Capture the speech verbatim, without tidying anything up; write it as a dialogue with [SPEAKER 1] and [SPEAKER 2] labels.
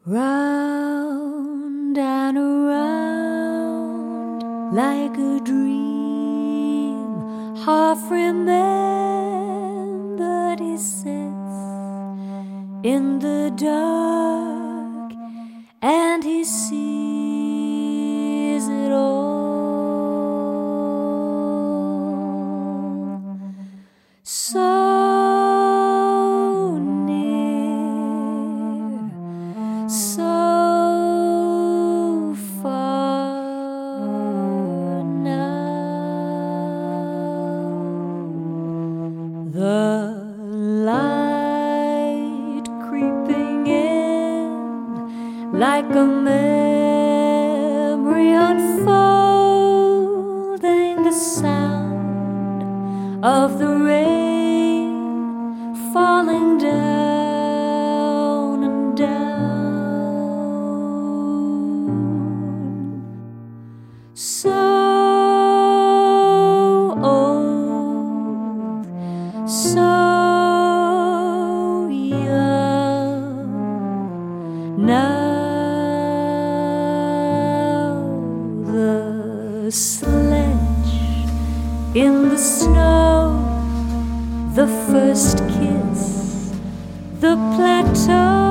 [SPEAKER 1] Round and around, like a dream, half remembered, he sits in the dark, and he sees it all. So so far now, the light creeping in like a memory unfolding, the sound of the rain falling down and down. So old, so young, now the sledge in the snow, the first kiss, the plateau.